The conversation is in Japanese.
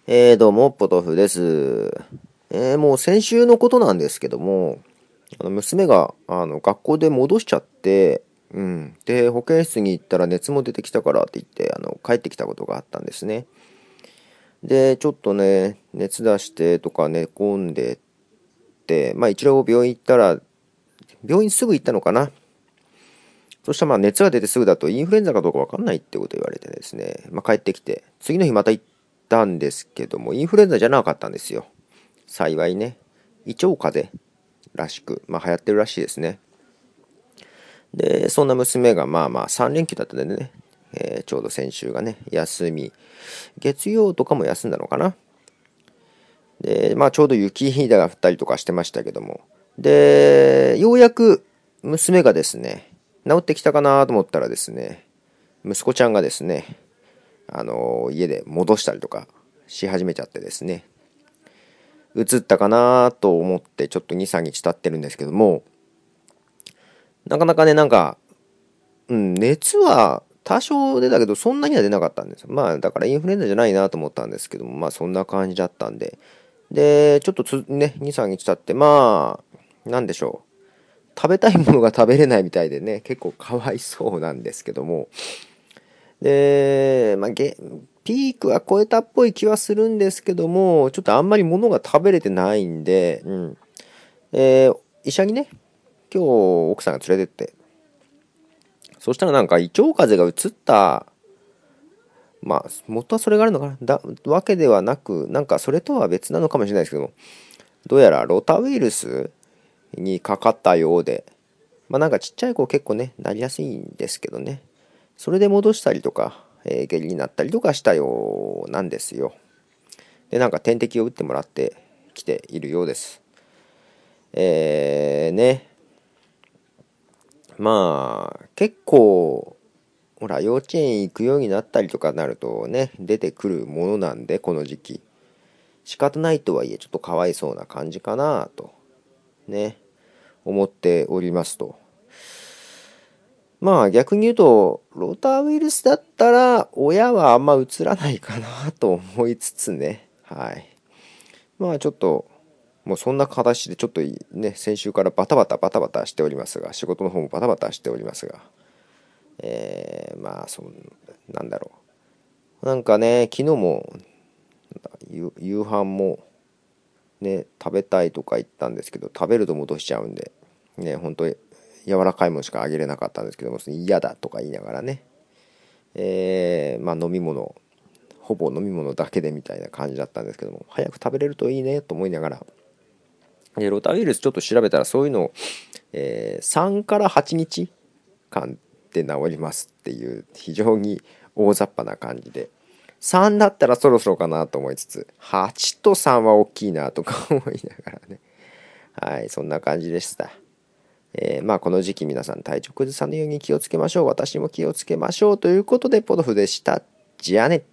どうも、ポトフです。もう先週のことなんですけども、娘が、学校で戻しちゃって、で、保健室に行ったら熱も出てきたからって言って、帰ってきたことがあったんですね。で、ちょっとね、熱出してとか寝込んでって、一応病院行ったら、病院すぐ行ったのかな。そしたら熱が出てすぐだとインフルエンザかどうかわかんないってこと言われてですね、帰ってきて、次の日また行ったんですけども、インフルエンザじゃなかったんですよ。幸いね。胃腸風邪らしく、流行ってるらしいですね。で、そんな娘が3連休だったんでね、ちょうど先週がね、休み。月曜とかも休んだのかな。で、ちょうど雪が降ったりとかしてましたけども。で、ようやく娘がですね、治ってきたかなと思ったらですね、息子ちゃんがですね、家で戻したりとかし始めちゃってですね、移ったかなと思ってちょっと2、3日経ってるんですけども、なかなかね、熱は多少出たけど、そんなには出なかったんですよ。だからインフルエンザじゃないなと思ったんですけども、そんな感じだったんで。で、ちょっとね、2、3日経って、なんでしょう。食べたいものが食べれないみたいでね、結構かわいそうなんですけども。で、ピークは超えたっぽい気はするんですけども、ちょっとあんまり物が食べれてないんで、医者にね、今日奥さんが連れてって、そしたら胃腸風邪が移った、元はそれがあるのかなわけではなく、それとは別なのかもしれないですけども、どうやらロタウイルスにかかったようで、ちっちゃい子結構ね、なりやすいんですけどね、それで戻したりとか、下痢になったりとかしたようなんですよ。で、点滴を打ってもらってきているようです。ね。結構、ほら、幼稚園行くようになったりとかなるとね、出てくるものなんで、この時期。仕方ないとはいえ、ちょっとかわいそうな感じかなと、ね、思っておりますと。逆に言うと、ロタウイルスだったら、親はあんま移らないかなと思いつつね、はい。ちょっと、もうそんな形でちょっとね、先週からバタバタしておりますが、仕事の方もバタバタしておりますが、なんだろう。昨日も、夕飯もね、食べたいとか言ったんですけど、食べると戻しちゃうんで、ね、本当に柔らかいものしかあげれなかったんですけども、嫌だとか言いながらね、飲み物、ほぼ飲み物だけでみたいな感じだったんですけども、早く食べれるといいねと思いながら、ロタウイルスちょっと調べたらそういうのを、3から8日間で治りますっていう非常に大雑把な感じで、3だったらそろそろかなと思いつつ、8と3は大きいなとか思いながらね。はい、そんな感じでした。この時期皆さん体調崩さないように気をつけましょう。私も気をつけましょう。ということで、ポトフでした。じゃあね。